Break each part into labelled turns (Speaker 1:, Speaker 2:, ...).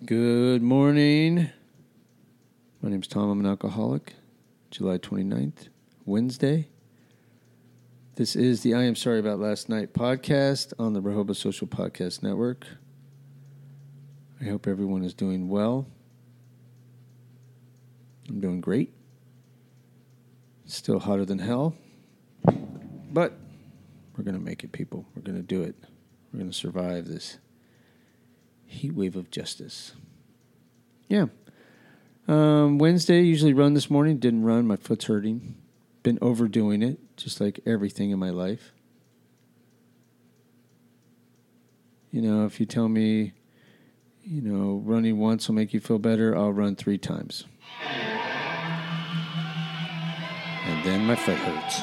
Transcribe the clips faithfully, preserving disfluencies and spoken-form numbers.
Speaker 1: Good morning. My name's Tom. I'm an alcoholic. July twenty-ninth, Wednesday. This is the I Am Sorry About Last Night podcast on the Rehoboth Social Podcast Network. I hope everyone is doing well. I'm doing great. It's still hotter than hell. But we're going to make it, people. We're going to do it. We're going to survive this heat wave of justice. Yeah. Um, Wednesday, usually run this morning. Didn't run. My foot's hurting. Been overdoing it, just like everything in my life. You know, if you tell me, you know, running once will make you feel better, I'll run three times. And then my foot hurts.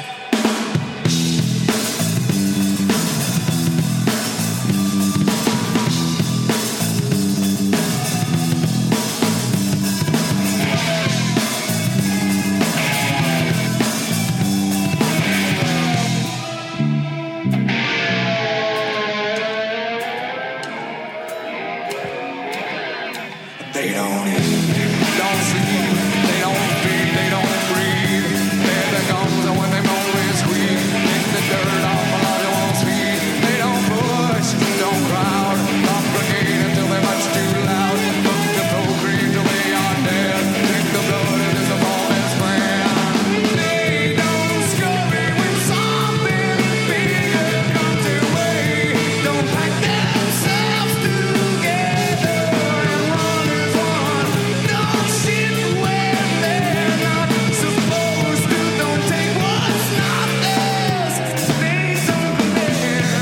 Speaker 2: They don't eat, don't sleep, they don't feed, they don't breathe. They're the gums and when they moan they squeak. In the dirt off a lot of won't speak. They don't push, don't crowd, complicate until they're much too loud. Look to procreate till they are dead. Drink the blood and it's a bonus plan. They don't scurry when something bigger comes their way. Don't pack themselves together and run as one. Don't sit where they're not supposed to. Don't take what's not theirs. They don't care.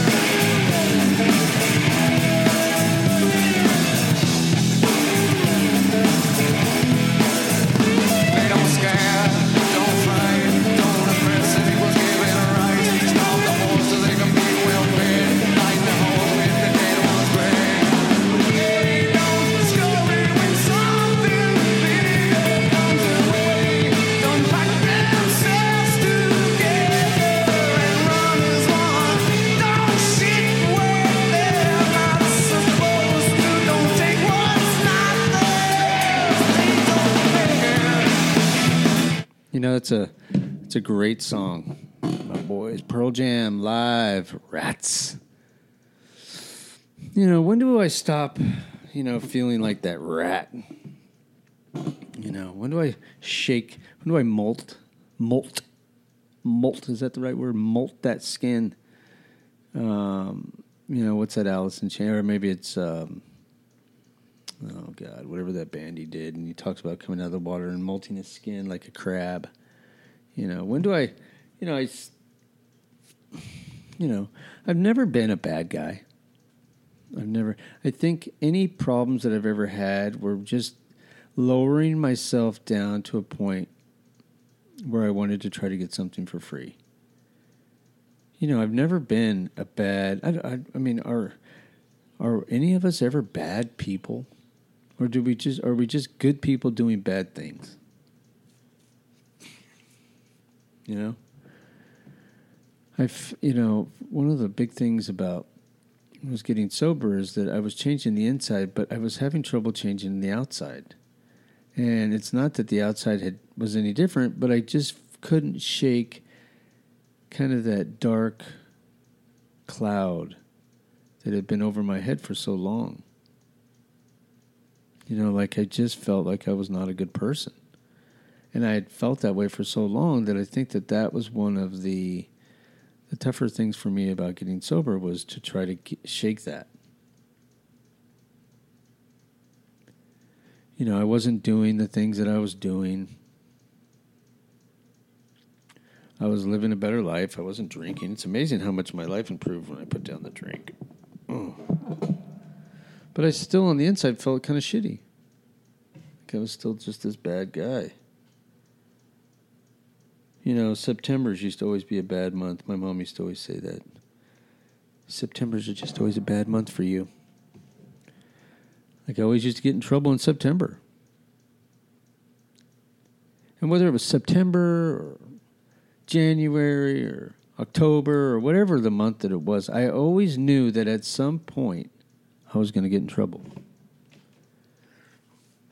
Speaker 2: They don't scare, don't fright, don't impress anyone's giving a right. Stop the horse so they can be well fed. Light the hole in the dead one's brain. They don't scurry when something bigger comes their way. Don't pack themselves together and run as one. Don't sit where they're not supposed to. Don't take what's not theirs. They don't care.
Speaker 1: You know, it's a it's a great song. My boys, Pearl Jam, live, Rats. You know, when do I stop, you know, feeling like that rat? You know, when do I shake, when do I molt, molt, molt, is that the right word? Molt that skin. Um, you know, what's that Alice in Chains? Or maybe it's, um, oh God, whatever that band he did. And he talks about coming out of the water and molting his skin like a crab. You know, when do I, you know, I, s- you know, I've never been a bad guy. I've never, I think any problems that I've ever had were just lowering myself down to a point where I wanted to try to get something for free. You know, I've never been a bad, I, I, I mean, are, are any of us ever bad people? Or do we just, are we just good people doing bad things? You know? I've, you know, one of the big things about was getting sober is that I was changing the inside, but I was having trouble changing the outside. And it's not that the outside had was any different, but I just couldn't shake kind of that dark cloud that had been over my head for so long. You know, like I just felt like I was not a good person. And I had felt that way for so long that I think that that was one of the the tougher things for me about getting sober was to try to g- shake that. You know, I wasn't doing the things that I was doing. I was living a better life. I wasn't drinking. It's amazing how much my life improved when I put down the drink. Oh. But I still, on the inside, felt kind of shitty. Like I was still just this bad guy. You know, September's used to always be a bad month. My mom used to always say that. September's are just always a bad month for you. Like I always used to get in trouble in September. And whether it was September or January or October or whatever the month that it was, I always knew that at some point I was going to get in trouble.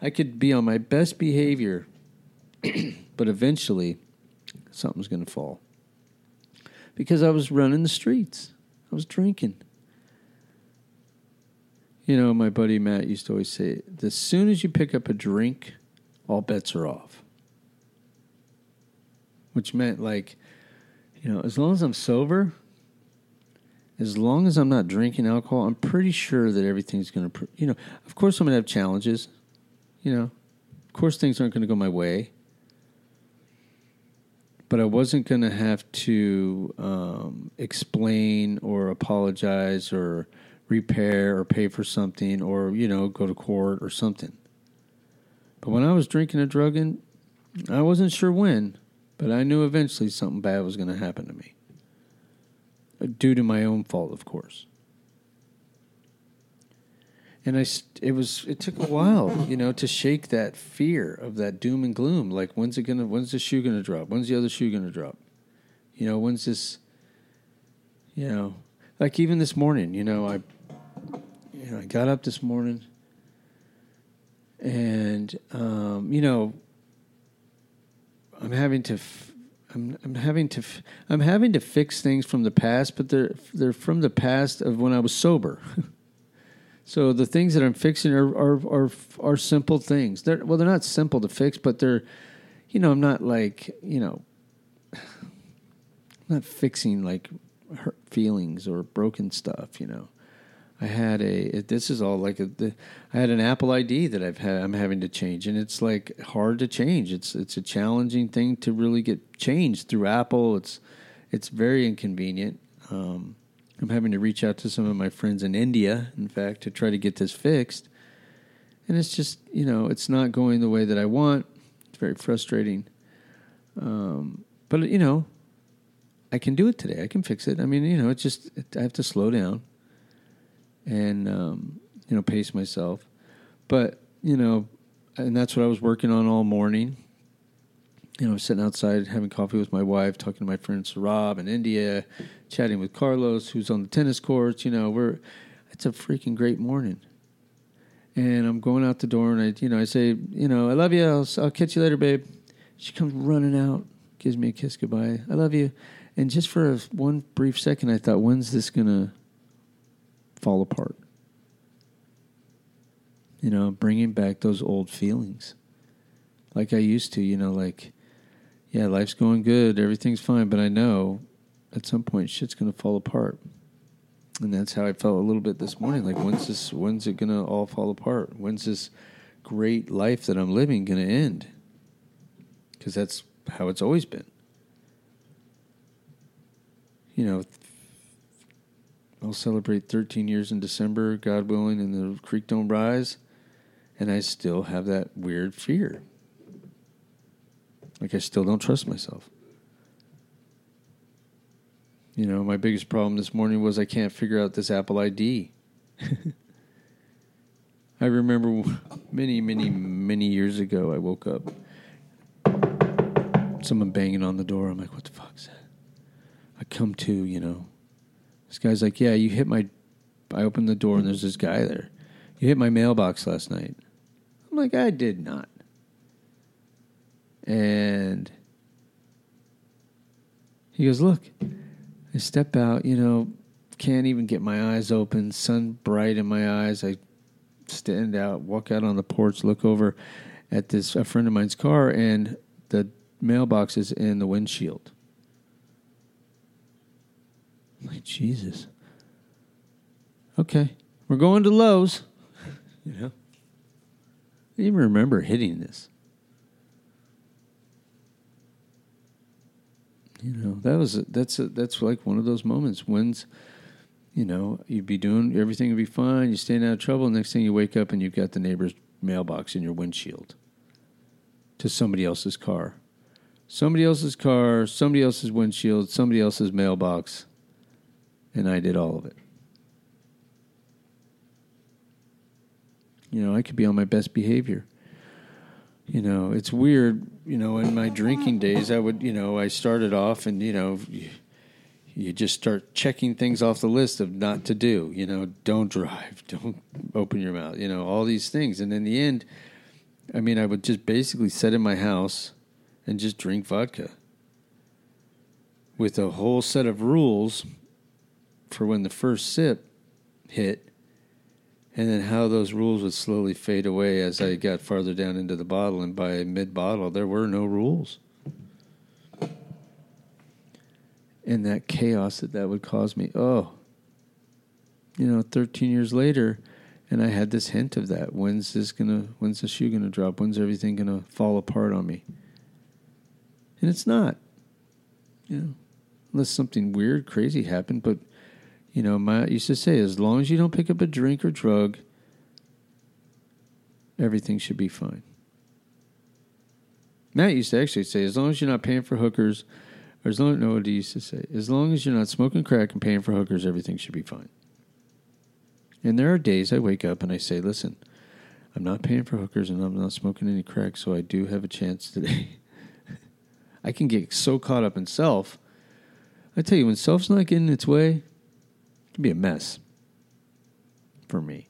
Speaker 1: I could be on my best behavior, but eventually something's going to fall. Because I was running the streets. I was drinking. You know, my buddy Matt used to always say, as soon as you pick up a drink, all bets are off. Which meant, like, you know, as long as I'm sober, as long as I'm not drinking alcohol, I'm pretty sure that everything's going to, you know, of course I'm going to have challenges. You know, of course things aren't going to go my way. But I wasn't going to have to um, explain or apologize or repair or pay for something or, you know, go to court or something. But when I was drinking and drugging, I wasn't sure when, but I knew eventually something bad was going to happen to me. Due to my own fault, of course. And I, it was, it took a while, you know, to shake that fear of that doom and gloom. Like, when's it gonna, when's the shoe gonna drop? When's the other shoe gonna drop? You know, when's this, you know, like even this morning, you know, I, you know, I got up this morning and, um, you know, I'm having to, f- I'm, I'm having to, f- I'm having to fix things from the past, but they're, they're from the past of when I was sober. So the things that I'm fixing are are are, are simple things. They're, well, they're not simple to fix, but they're, you know, I'm not like, you know, I'm not fixing like hurt feelings or broken stuff. You know, I had a. This is all like a. The, I had an Apple I D that I've had. I'm having to change, and it's like hard to change. It's it's a challenging thing to really get changed through Apple. It's it's very inconvenient. Um, I'm having to reach out to some of my friends in India, in fact, to try to get this fixed. And it's just, you know, it's not going the way that I want. It's very frustrating. Um, but, you know, I can do it today. I can fix it. I mean, you know, it's just, it, I have to slow down and, um, you know, pace myself. But, you know, and that's what I was working on all morning. You know, sitting outside having coffee with my wife, talking to my friend Sarab in India, chatting with Carlos, who's on the tennis courts. You know, we're it's a freaking great morning. And I'm going out the door, and I, you know, I say, you know, I love you. I'll, I'll catch you later, babe. She comes running out, gives me a kiss goodbye. I love you. And just for a, one brief second, I thought, when's this gonna fall apart? You know, bringing back those old feelings, like I used to. You know, like. Yeah, life's going good, everything's fine, but I know at some point shit's going to fall apart. And that's how I felt a little bit this morning. Like, when's this? When's it going to all fall apart? When's this great life that I'm living going to end? Because that's how it's always been. You know, I'll celebrate thirteen years in December, God willing, and the creek don't rise, and I still have that weird fear. Like, I still don't trust myself. You know, my biggest problem this morning was I can't figure out this Apple I D. I remember many, many, many years ago, I woke up, someone banging on the door. I'm like, what the fuck is that? I come to, you know. This guy's like, yeah, you hit my... I opened the door, and there's this guy there. You hit my mailbox last night. I'm like, I did not. And he goes, look, I step out, you know, can't even get my eyes open, sun bright in my eyes. I stand out, walk out on the porch, look over at this a friend of mine's car, and the mailbox is in the windshield. I'm like, Jesus. Okay, we're going to Lowe's. You know, I didn't even remember hitting this. You know, that was a, that's a, that's like one of those moments. When's, you know, you'd be doing everything would be fine. You're staying out of trouble. Next thing you wake up and you've got the neighbor's mailbox in your windshield to somebody else's car, somebody else's car, somebody else's windshield, somebody else's mailbox, and I did all of it. You know, I could be on my best behavior. You know, it's weird, you know, in my drinking days, I would, you know, I started off and, you know, you, you just start checking things off the list of not to do, you know, don't drive, don't open your mouth, you know, all these things. And in the end, I mean, I would just basically sit in my house and just drink vodka with a whole set of rules for when the first sip hit, and then how those rules would slowly fade away as I got farther down into the bottle, and by mid-bottle, there were no rules. And that chaos that that would cause me, oh, you know, thirteen years later, and I had this hint of that. When's this gonna, when's the shoe gonna drop? When's everything gonna fall apart on me? And it's not, you know, unless something weird, crazy happened. But, you know, Matt used to say, as long as you don't pick up a drink or drug, everything should be fine. Matt used to actually say, as long as you're not paying for hookers, or as long, no, what he used to say, as long as you're not smoking crack and paying for hookers, everything should be fine. And there are days I wake up and I say, listen, I'm not paying for hookers and I'm not smoking any crack, so I do have a chance today. I can get so caught up in self. I tell you, when self's not getting its way, it can be a mess for me.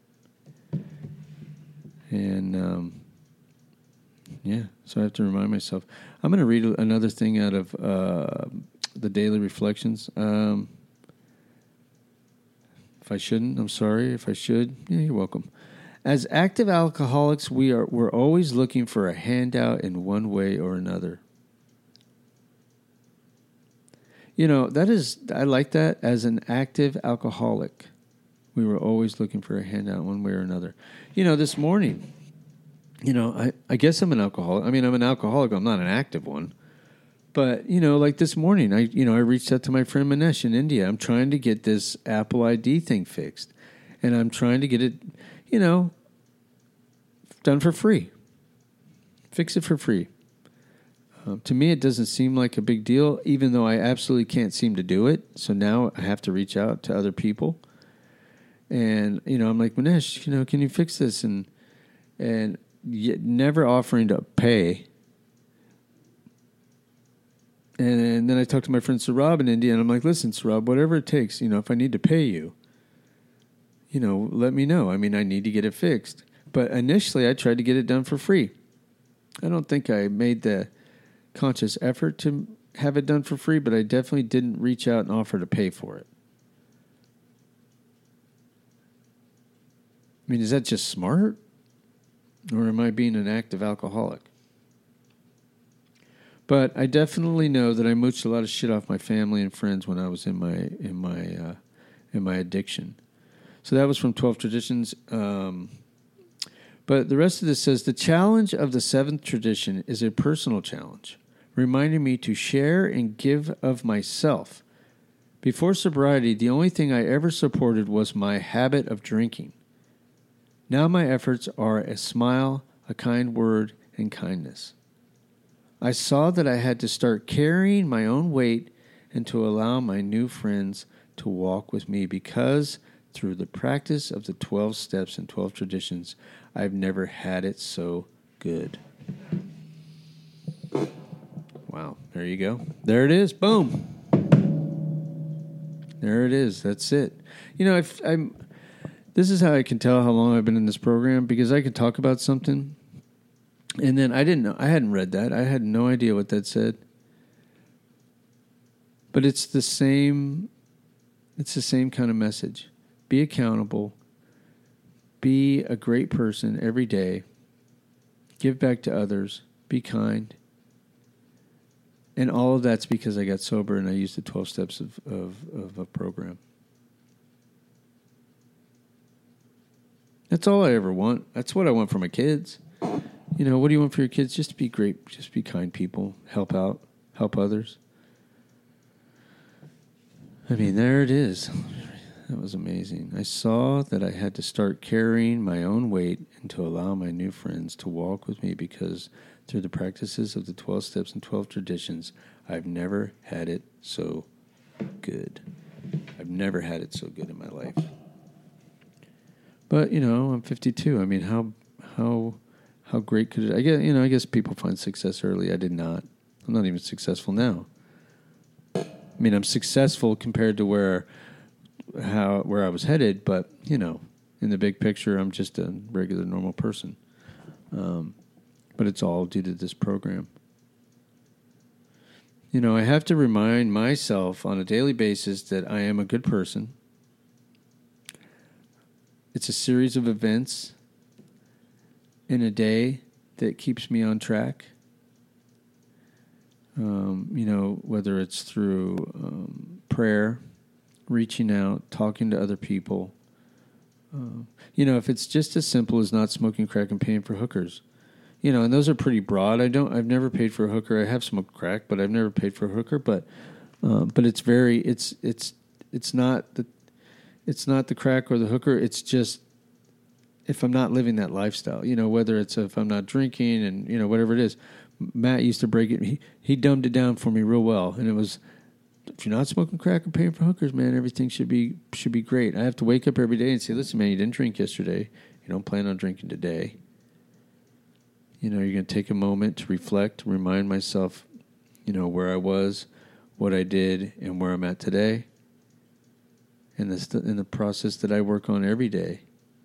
Speaker 1: And, um, yeah, so I have to remind myself. I'm going to read another thing out of uh, the Daily Reflections. Um, if I shouldn't, I'm sorry. If I should, yeah, you're welcome. As active alcoholics, we are we're always looking for a handout in one way or another. You know, that is, I like that. As an active alcoholic, we were always looking for a handout one way or another. You know, this morning, you know, I, I guess I'm an alcoholic. I mean, I'm an alcoholic. I'm not an active one. But, you know, like this morning, I you know, I reached out to my friend Manesh in India. I'm trying to get this Apple I D thing fixed. And I'm trying to get it, you know, done for free. Fix it for free. Um, to me, it doesn't seem like a big deal, even though I absolutely can't seem to do it. So now I have to reach out to other people. And, you know, I'm like, Manesh, you know, can you fix this? And, and yet never offering to pay. And then I talked to my friend Sarab in India, and I'm like, listen, Sarab, whatever it takes, you know, if I need to pay you, you know, let me know. I mean, I need to get it fixed. But initially, I tried to get it done for free. I don't think I made the conscious effort to have it done for free, but I definitely didn't reach out and offer to pay for it. I mean, is that just smart? Or am I being an active alcoholic? But I definitely know that I mooched a lot of shit off my family and friends when I was in my in my uh, in my addiction. So that was from twelve Traditions. Um, but the rest of this says, the challenge of the seventh tradition is a personal challenge, reminding me to share and give of myself. Before sobriety, the only thing I ever supported was my habit of drinking. Now my efforts are a smile, a kind word, and kindness. I saw that I had to start carrying my own weight and to allow my new friends to walk with me because through the practice of the twelve steps and twelve traditions, I've never had it so good. Wow, there you go. There it is. Boom. There it is. That's it. You know, if I'm... This is how I can tell how long I've been in this program, because I could talk about something, and then I didn't know. I hadn't read that. I had no idea what that said. But it's the same. It's the same kind of message. Be accountable. Be a great person every day. Give back to others. Be kind. And all of that's because I got sober and I used the twelve steps of, of, of a program. That's all I ever want. That's what I want for my kids. You know, what do you want for your kids? Just to be great, just be kind people, help out, help others. I mean, there it is. That was amazing. I saw that I had to start carrying my own weight and to allow my new friends to walk with me because through the practices of the twelve steps and twelve traditions, I've never had it so good. I've never had it so good in my life. But, you know, I'm fifty-two. I mean, how how how great could it... I guess, you know, I guess people find success early. I did not. I'm not even successful now. I mean, I'm successful compared to where how where I was headed, but, you know, in the big picture, I'm just a regular, normal person. Um, but it's all due to this program. You know, I have to remind myself on a daily basis that I am a good person. It's a series of events in a day that keeps me on track. Um, you know, whether it's through um, prayer, reaching out, talking to other people. Uh, you know, if it's just as simple as not smoking crack and paying for hookers. You know, and those are pretty broad. I don't. I've never paid for a hooker. I have smoked crack, but I've never paid for a hooker. But, uh, but it's very. It's it's it's not the, it's not the crack or the hooker. It's just if I'm not living that lifestyle. You know, whether it's if I'm not drinking and you know whatever it is. Matt used to break it. He he dumbed it down for me real well, and it was if you're not smoking crack and paying for hookers, man, everything should be should be great. I have to wake up every day and say, listen, man, you didn't drink yesterday. You don't plan on drinking today. You know, you're going to take a moment to reflect, remind myself, you know, where I was, what I did, and where I'm at today. And this in the process that I work on every day.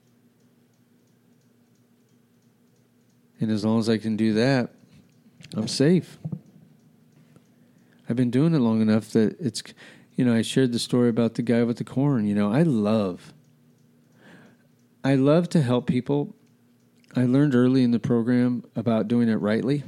Speaker 1: And as long as I can do that, I'm safe. I've been doing it long enough that it's, you know, I shared the story about the guy with the corn. You know, I love, I love to help people. I learned early in the program about doing it rightly.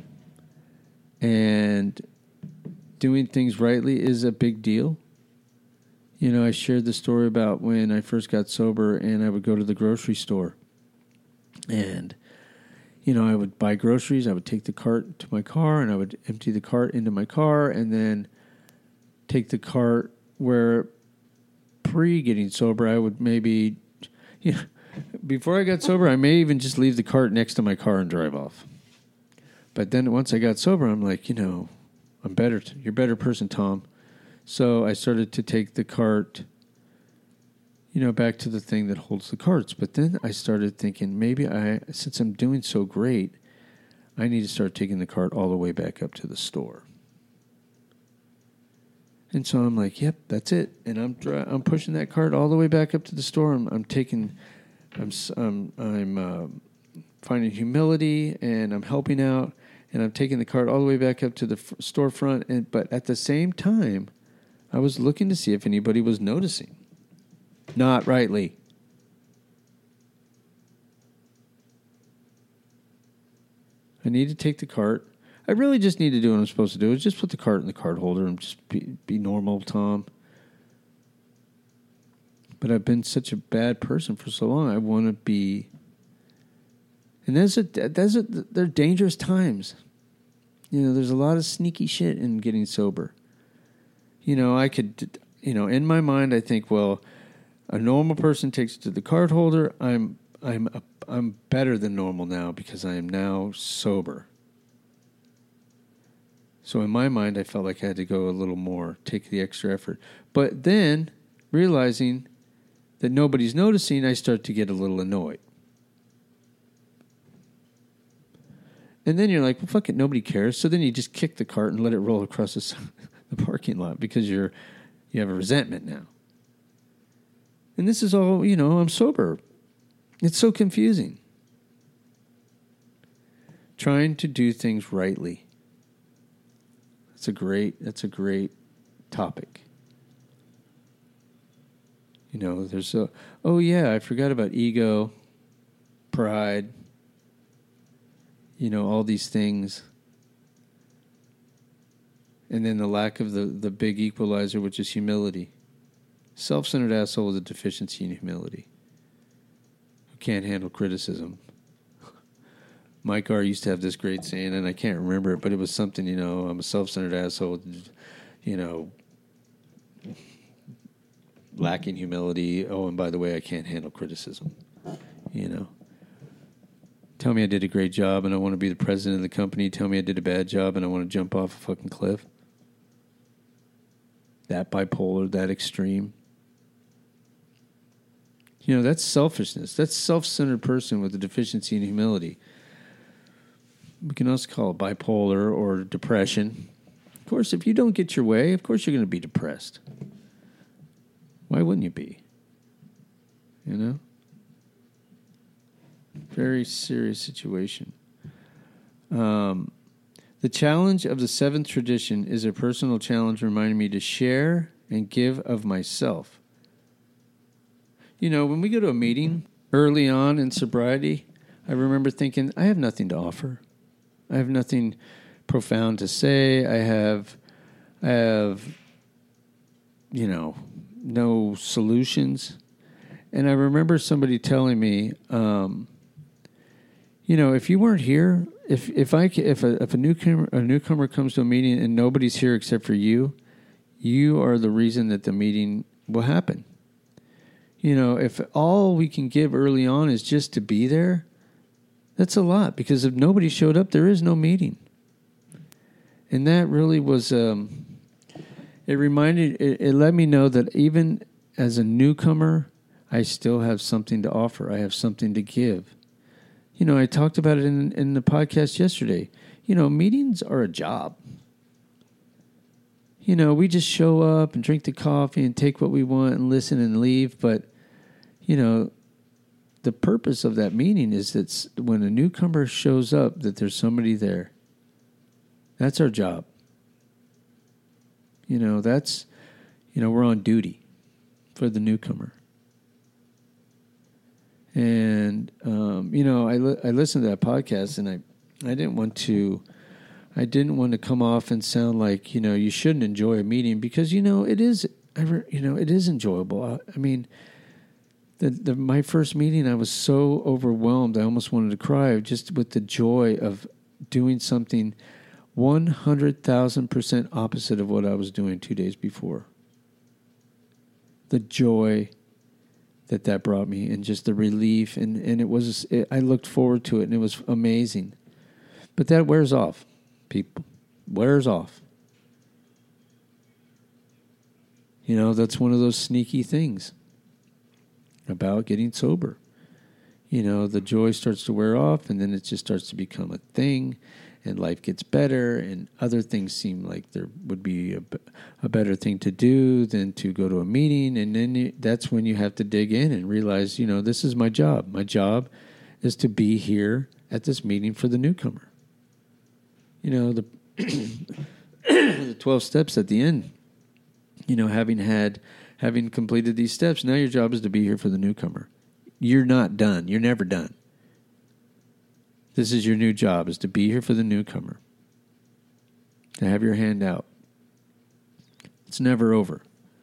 Speaker 1: And doing things rightly is a big deal. You know, I shared the story about when I first got sober and I would go to the grocery store. And, you know, I would buy groceries. I would take the cart to my car and I would empty the cart into my car and then take the cart where pre-getting sober I would maybe, you know, before I got sober, I may even just leave the cart next to my car and drive off. But then once I got sober, I'm like, you know, I'm better. T- you're a better person, Tom. So I started to take the cart, you know, back to the thing that holds the carts. But then I started thinking, maybe I, since I'm doing so great, I need to start taking the cart all the way back up to the store. And so I'm like, yep, that's it. And I'm dri- I'm pushing that cart all the way back up to the store. I'm, I'm taking... I'm I'm I'm uh, finding humility and I'm helping out and I'm taking the cart all the way back up to the f- storefront. And but at the same time, I was looking to see if anybody was noticing. Not rightly. I need to take the cart. I really just need to do what I'm supposed to do. Is just put the cart in the cart holder and just be be normal, Tom. But I've been such a bad person for so long. I want to be, and there's a there's a they're dangerous times. You know, there's a lot of sneaky shit in getting sober. You know, I could, you know, in my mind, I think, well, a normal person takes it to the card holder. I'm I'm a, I'm better than normal now because I am now sober. So in my mind, I felt like I had to go a little more, take the extra effort. But then realizing that nobody's noticing, I start to get a little annoyed. And then you're like, well, fuck it, nobody cares. So then you just kick the cart and let it roll across the, the parking lot because you're you have a resentment now. And this is all, you know, I'm sober. It's so confusing. Trying to do things rightly. That's a great, that's a great topic. You know, there's a, oh yeah, I forgot about ego, pride, you know, all these things. And then the lack of the, the big equalizer, which is humility. Self-centered asshole is a deficiency in humility. Who can't handle criticism. Mike R. used to have this great saying, and I can't remember it, but it was something, you know, I'm a self-centered asshole, you know, lacking humility. Oh, and by the way, I can't handle criticism. You know, tell me I did a great job and I want to be the president of the company. Tell me I did a bad job and I want to jump off a fucking cliff. That bipolar, that extreme. You know, that's selfishness. That's self-centered person with a deficiency in humility. We can also call it bipolar or depression. Of course, if you don't get your way, of course you're going to be depressed. Why wouldn't you be? You know? Very serious situation. Um, the challenge of the seventh tradition is a personal challenge reminding me to share and give of myself. You know, when we go to a meeting early on in sobriety, I remember thinking, I have nothing to offer. I have nothing profound to say. I have, I have, you know, no solutions. And I remember somebody telling me, um, you know, if you weren't here, if if I if a if a newcomer a newcomer comes to a meeting and nobody's here except for you, you are the reason that the meeting will happen. You know, if all we can give early on is just to be there, that's a lot, because if nobody showed up, there is no meeting. And that really was, um, it reminded, it, it let me know that even as a newcomer, I still have something to offer. I have something to give. You know, I talked about it in, in the podcast yesterday. You know, meetings are a job. You know, we just show up and drink the coffee and take what we want and listen and leave. But, you know, the purpose of that meeting is that when a newcomer shows up, that there's somebody there. That's our job. You know, that's, you know, we're on duty for the newcomer. And, um, you know, I, li- I listened to that podcast, and I, I didn't want to, I didn't want to come off and sound like, you know, you shouldn't enjoy a meeting, because, you know, it is, you know, it is enjoyable. I, I mean, the, the, my first meeting, I was so overwhelmed. I almost wanted to cry just with the joy of doing something one hundred thousand percent opposite of what I was doing two days before. The joy that that brought me, and just the relief, and, and it was, it, I looked forward to it, and it was amazing. But that wears off, people. Wears off. You know, that's one of those sneaky things about getting sober. You know, the joy starts to wear off, and then it just starts to become a thing, and life gets better, and other things seem like there would be a, a better thing to do than to go to a meeting, and then you, that's when you have to dig in and realize, you know, this is my job. My job is to be here at this meeting for the newcomer. You know, the, the twelve steps at the end, you know, having had, having completed these steps, now your job is to be here for the newcomer. You're not done. You're never done. This is your new job, is to be here for the newcomer. To have your hand out. It's never over.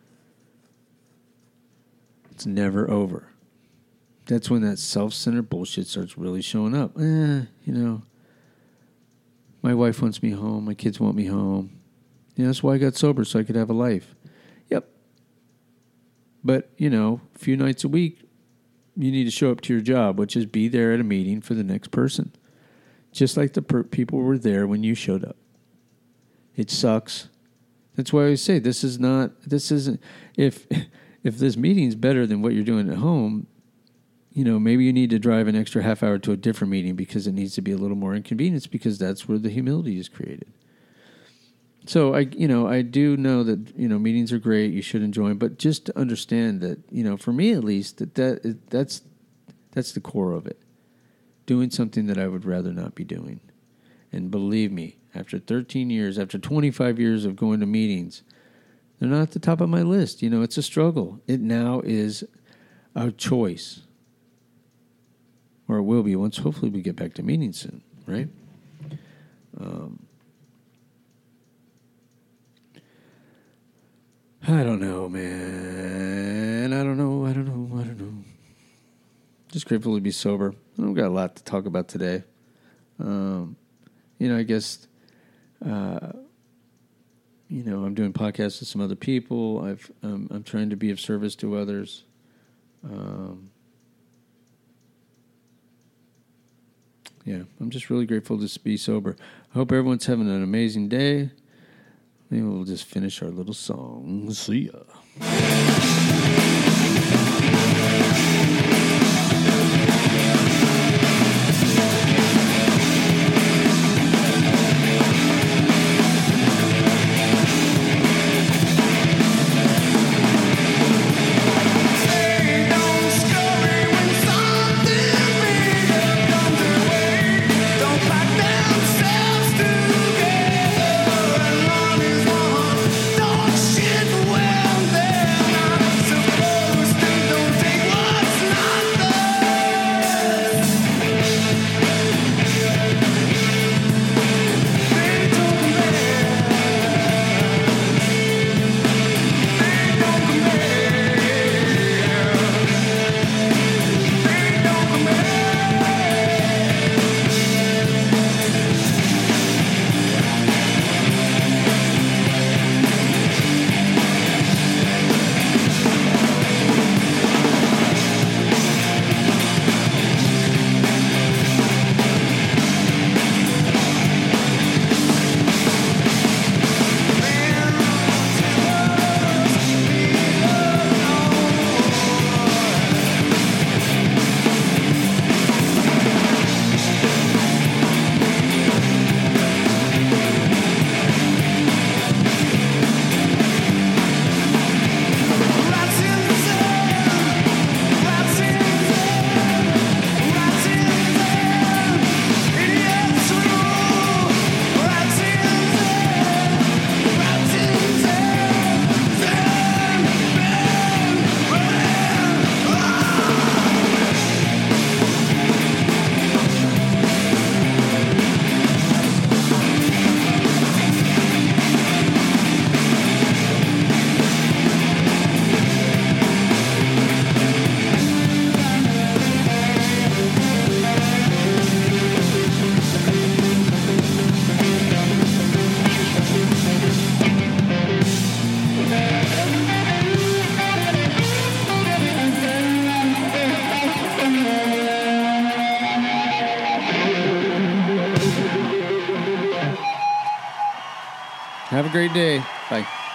Speaker 1: It's never over. That's when that self-centered bullshit starts really showing up. Eh, you know, my wife wants me home. My kids want me home. You know, that's why I got sober, so I could have a life. Yep. But, you know, a few nights a week, you need to show up to your job, which is be there at a meeting for the next person. Just like the per- people were there when you showed up. It sucks. That's why I always say this is not, this isn't, if if this meeting's better than what you're doing at home, you know, maybe you need to drive an extra half hour to a different meeting because it needs to be a little more inconvenience, because that's where the humility is created. So, I, you know, I do know that, you know, meetings are great. You should enjoy them. But just to understand that, you know, for me at least, that, that that's that's the core of it. Doing something that I would rather not be doing. And believe me, after thirteen years, after twenty-five years of going to meetings, they're not at the top of my list. You know, it's a struggle. It now is a choice. Or it will be once, hopefully, we get back to meetings soon, right? Um, I don't know, man. I don't know. I don't know. I don't know. Just grateful to be sober. I don't got a lot to talk about today. Um, you know, I guess, uh, you know, I'm doing podcasts with some other people. I've, um, I'm trying to be of service to others. Um, yeah, I'm just really grateful to be sober. I hope everyone's having an amazing day. Maybe we'll just finish our little song. See ya.
Speaker 2: Don't back down.
Speaker 1: Have a great day. Bye.